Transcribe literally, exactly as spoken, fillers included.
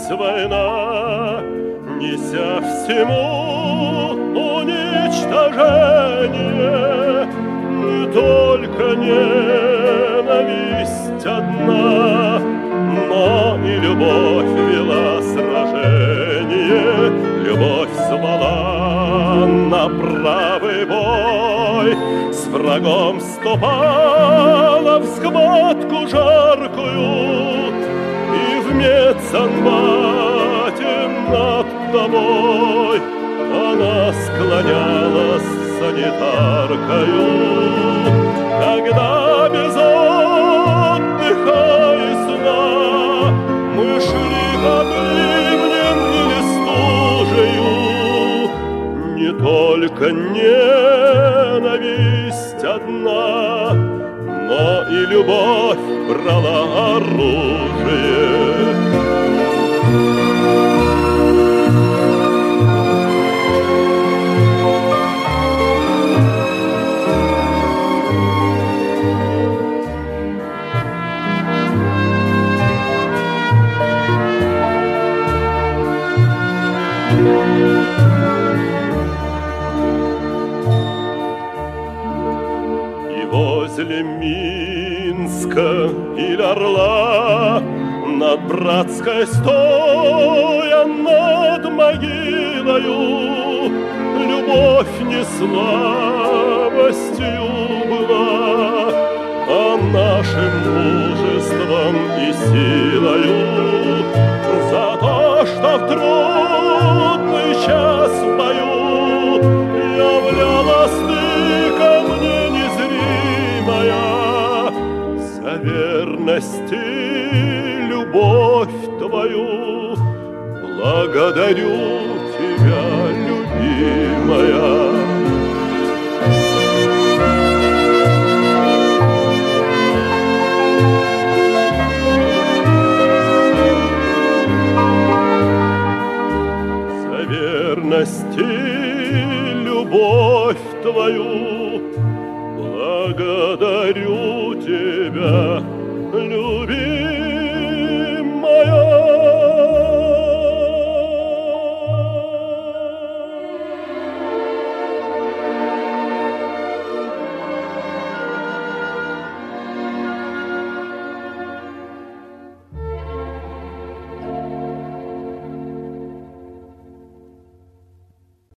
Началась война, неся всему уничтожение. Не только ненависть одна, но и любовь вела сражение. Любовь звала на правый бой, с врагом вступала в схватку жаркую, и в медсанбате над тобой она склонялась санитаркою. Когда без отдыха и сна мы шли под ливнем или стужею, не только ненависть одна, но и любовь брала оружие. Возле Минска или Орла, над Братской стоя над могилою, любовь не слабостью была, а нашим мужеством и силою. За то, что в трудный час в бою являлась ты ко мне незримая, за верность и любовь твою благодарю тебя, любимая. За верность и любовь твою